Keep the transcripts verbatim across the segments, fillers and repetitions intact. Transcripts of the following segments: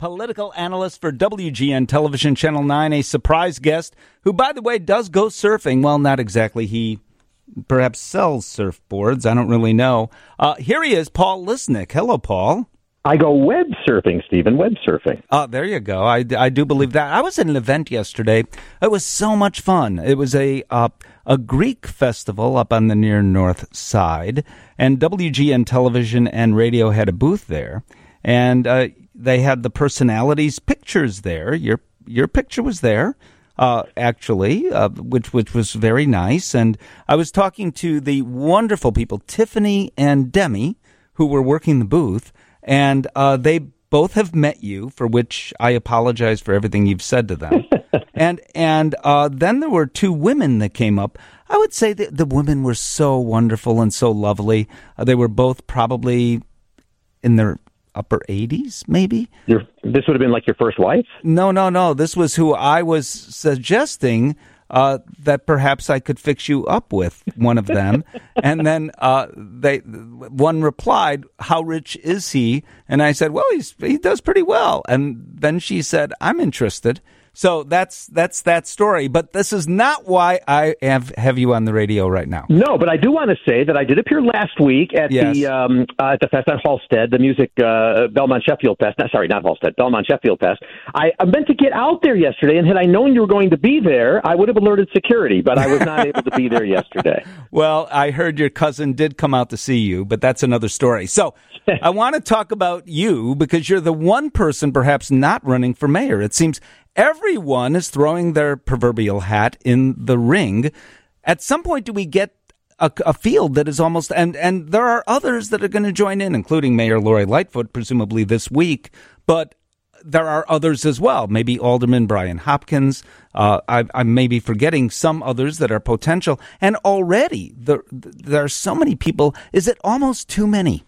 political analyst for W G N Television Channel nine, a surprise guest who, by the way, does go surfing. Well, not exactly. He perhaps sells surfboards. I don't really know. Uh, here he is, Paul Lisnek. Hello, Paul. I go web surfing, Stephen, web surfing. Oh, there you go. I, I do believe that. I was at an event yesterday. It was so much fun. It was a uh, a Greek festival up on the near north side, and W G N Television and Radio had a booth there, and uh, they had the personalities' pictures there. Your your picture was there, uh, actually, uh, which which was very nice. And I was talking to the wonderful people, Tiffany and Demi, who were working the booth. And uh, they both have met you, for which I apologize for everything you've said to them. and and uh, then there were two women that came up. I would say that the women were so wonderful and so lovely. Uh, they were both probably in their upper eighties, maybe. Your, this would have been like your first wife? No, no, no. This was who I was suggesting Uh, that perhaps I could fix you up with, one of them. And then uh, they, one replied, "How rich is he?" And I said, "Well, he's, he does pretty well." And then she said, "I'm interested." So that's that's that story. But this is not why I have, have you on the radio right now. No, but I do want to say that I did appear last week at yes. the um, uh, at the fest at Halstead, the music uh, Belmont Sheffield Fest. No, sorry, not Halstead, Belmont Sheffield Fest. I, I meant to get out there yesterday, and had I known you were going to be there, I would have alerted security, but I was not able to be there yesterday. Well, I heard your cousin did come out to see you, but that's another story. So I want to talk about you because you're the one person perhaps not running for mayor. It seems everyone is throwing their proverbial hat in the ring. At some point, do we get a, a field that is almost, and, and there are others that are going to join in, including Mayor Lori Lightfoot, presumably this week, but there are others as well, maybe Alderman Brian Hopkins. Uh, I, I may be forgetting some others that are potential. And already there, there are so many people. Is it almost too many?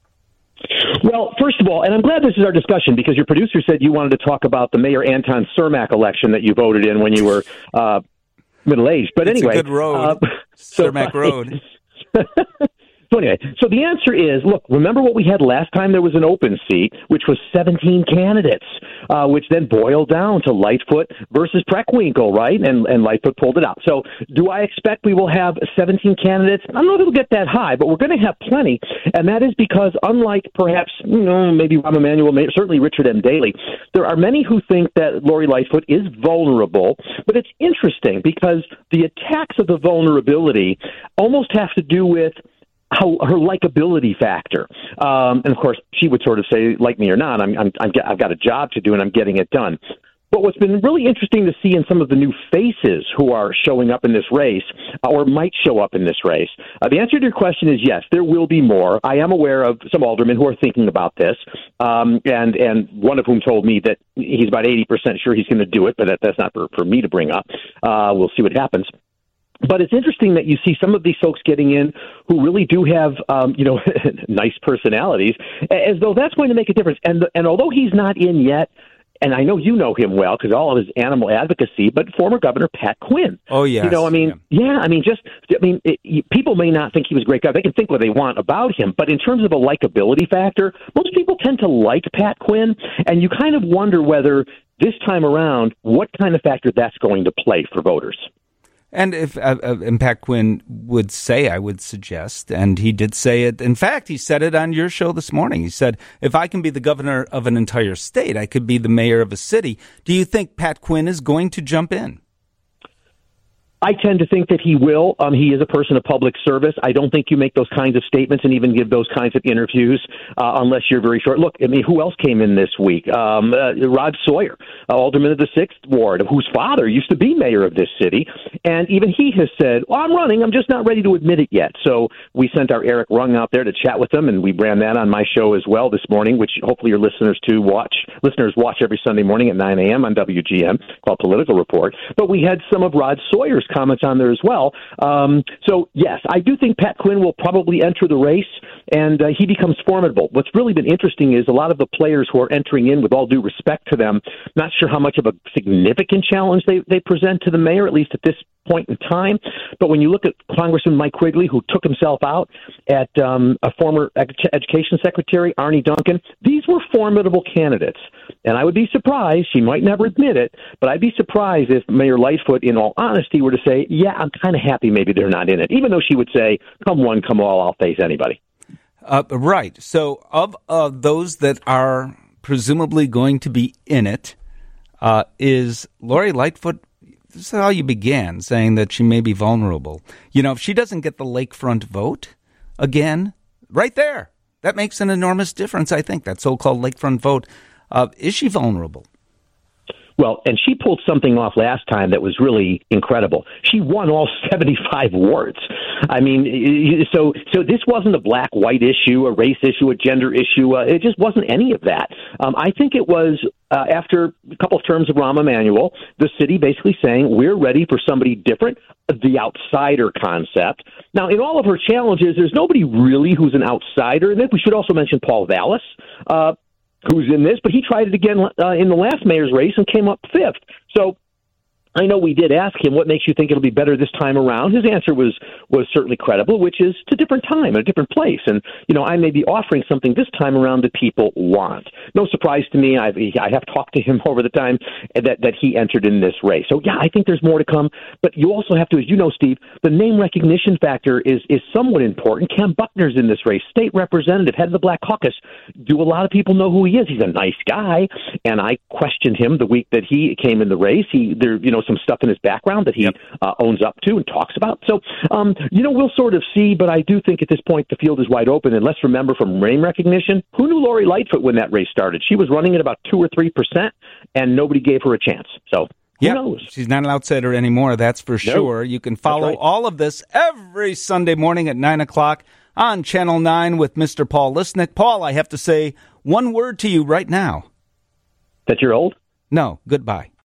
Well, first of all, and I'm glad this is our discussion because your producer said you wanted to talk about the Mayor Anton Cermak election that you voted in when you were uh, middle-aged. But it's anyway, a good road, uh, Cermak so, Road. So anyway, so the answer is, look, remember what we had last time there was an open seat, which was seventeen candidates, uh, which then boiled down to Lightfoot versus Preckwinkle, right? And, and Lightfoot pulled it out. So do I expect we will have seventeen candidates? I don't know if it'll get that high, but we're going to have plenty. And that is because unlike perhaps, you know, maybe Rahm Emanuel, certainly Richard M. Daley, there are many who think that Lori Lightfoot is vulnerable. But it's interesting because the attacks of the vulnerability almost have to do with how her likability factor, um, and of course she would sort of say, like me or not, I'm, I'm, I'm, I've got a job to do and I'm getting it done. But what's been really interesting to see in some of the new faces who are showing up in this race, or might show up in this race, uh, the answer to your question is yes, there will be more. I am aware of some aldermen who are thinking about this, um, and and one of whom told me that he's about eighty percent sure he's going to do it, but that, that's not for, for me to bring up. Uh, we'll see what happens. But it's interesting that you see some of these folks getting in who really do have, um, you know, nice personalities, as though that's going to make a difference. And and although he's not in yet, and I know you know him well because all of his animal advocacy, but former Governor Pat Quinn. Oh, yes. You know, I mean, yeah, yeah I mean, just, I mean, it, you, people may not think he was a great guy. They can think what they want about him. But in terms of a likability factor, most people tend to like Pat Quinn. And you kind of wonder whether this time around, what kind of factor that's going to play for voters. And if uh, uh, and Pat Quinn would say, I would suggest, and he did say it. In fact, he said it on your show this morning. He said, if I can be the governor of an entire state, I could be the mayor of a city. Do you think Pat Quinn is going to jump in? I tend to think that he will. Um, he is a person of public service. I don't think you make those kinds of statements and even give those kinds of interviews uh, unless you're very short. Look, I mean, who else came in this week? Um, uh, Rod Sawyer, uh, alderman of the sixth Ward, whose father used to be mayor of this city. And even he has said, well, I'm running. I'm just not ready to admit it yet. So we sent our Eric Rung out there to chat with them, and we ran that on my show as well this morning, which hopefully your listeners too watch. Listeners watch every Sunday morning at nine a.m. on W G M, called Political Report. But we had some of Rod Sawyer's comments on there as well. Um, so, yes, I do think Pat Quinn will probably enter the race, and uh, he becomes formidable. What's really been interesting is a lot of the players who are entering in, with all due respect to them, not sure how much of a significant challenge they, they present to the mayor, at least at this point in time. But when you look at Congressman Mike Quigley, who took himself out, at um, a former ed- education secretary, Arnie Duncan, these were formidable candidates. And I would be surprised, she might never admit it, but I'd be surprised if Mayor Lightfoot, in all honesty, were to say, yeah, I'm kind of happy maybe they're not in it, even though she would say, come one, come all, I'll face anybody. Uh, right. So of uh, those that are presumably going to be in it, uh, is Lori Lightfoot, this is how you began, saying that she may be vulnerable. You know, if she doesn't get the lakefront vote again, right there, that makes an enormous difference, I think, that so-called lakefront vote. Uh, is she vulnerable? Well, and she pulled something off last time that was really incredible. She won all seventy-five wards. I mean, so so this wasn't a black-white issue, a race issue, a gender issue. Uh, it just wasn't any of that. Um, I think it was, uh, after a couple of terms of Rahm Emanuel, the city basically saying, we're ready for somebody different, the outsider concept. Now, in all of her challenges, there's nobody really who's an outsider. And then we should also mention Paul Vallis, uh, who's in this, but he tried it again uh, in the last mayor's race and came up fifth. So I know we did ask him, what makes you think it'll be better this time around? His answer was was certainly credible, which is it's a different time, a different place. And, you know, I may be offering something this time around that people want. No surprise to me. I've, I have talked to him over the time that, that he entered in this race. So, yeah, I think there's more to come. But you also have to, as you know, Steve, the name recognition factor is, is somewhat important. Cam Buckner's in this race, state representative, head of the Black Caucus. Do a lot of people know who he is? He's a nice guy. And I questioned him the week that he came in the race. He, there, you know, some stuff in his background that he yep. uh, owns up to and talks about. So, um, you know, we'll sort of see, but I do think at this point the field is wide open. And let's remember from name recognition, who knew Lori Lightfoot when that race started? She was running at about two or three percent, and nobody gave her a chance. So, who yep. knows? She's not an outsider anymore, that's for sure. No. You can follow right. all of this every Sunday morning at nine o'clock on Channel nine with Mister Paul Lisnek. Paul, I have to say one word to you right now. That you're old? No, goodbye.